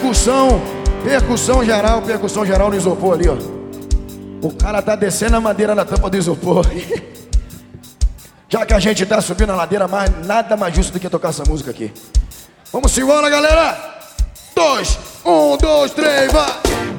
Percussão geral no isopor ali, ó. O cara tá descendo a madeira na tampa do isopor. Já que a gente tá subindo a ladeira, nada mais justo do que tocar essa música aqui. Vamos embora, galera! 2, 1, 2, 3, vai!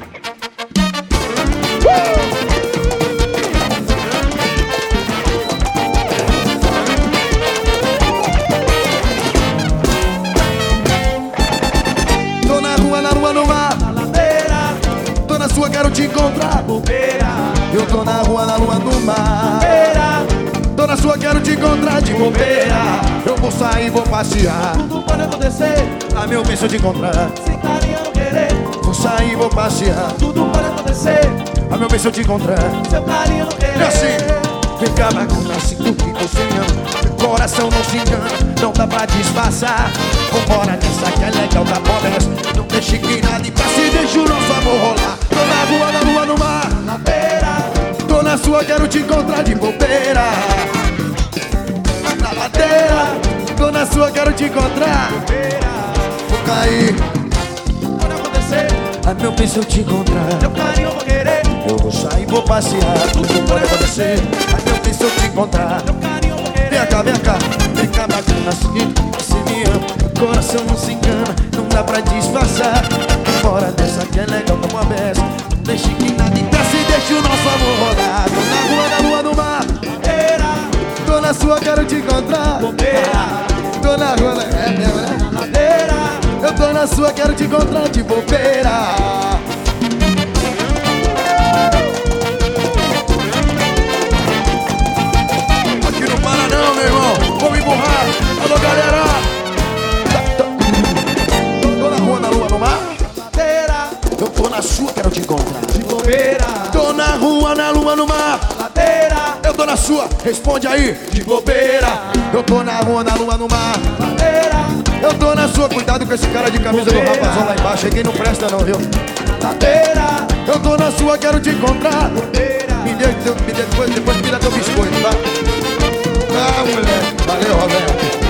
Tô na rua, no mar, na ladeira. Tô na sua, quero te encontrar, bobeira. Eu tô na rua, no mar, tô na sua, quero te encontrar de bobeira. Eu vou sair, vou passear, Tudo pode acontecer, a meu bem se eu te encontrar. sem carinho não querer. Vou sair, vou passear, Tudo pode acontecer, a meu bem se eu te encontrar. seu carinho não querer. E assim, vem cá bacana, assim do que você me ama. Meu coração não se engana, não dá pra disfarçar. Vambora nessa que é legal, tá bom nessa. Não deixe que nada impeça e deixa o nosso amor rolar. Tô na rua, no mar, Na beira, tô na sua, quero te encontrar de bobeira. Na ladeira, tô na sua, quero te encontrar. Vou cair, pode acontecer, a meu bem se eu te encontrar. seu carinho eu vou querer. Eu vou sair, vou passear, tudo pode acontecer. A meu bem se eu te encontrar. Seu carinho eu vou querer. Vem cá bacana, assim, você me ama. Coração não se engana, não dá pra disfarçar. Fora dessa que é legal como a beça. Não deixe que nada impeça e deixe o nosso amor rolar. Tô na rua, no mar, tô na sua, quero te encontrar. Tô na rua, Na ladeira, eu tô na sua, quero te encontrar de bobeira. Aqui não para não, meu irmão. Vamos empurrar. Alô, galera. Tô na rua, no mar, ladeira, eu tô na sua, quero te encontrar. de bobeira. Tô na rua, no mar, Ladeira, eu tô na sua, responde aí, de bobeira. Eu tô na rua, no mar, ladeira, eu tô na sua. Cuidado com esse cara de camisa do rapazão lá embaixo, quem não presta não, viu? ladeira, Eu tô na sua, quero te encontrar. bobeira. Depois me dá teu biscoito, tá? Ah, moleque, valeu, Roberto.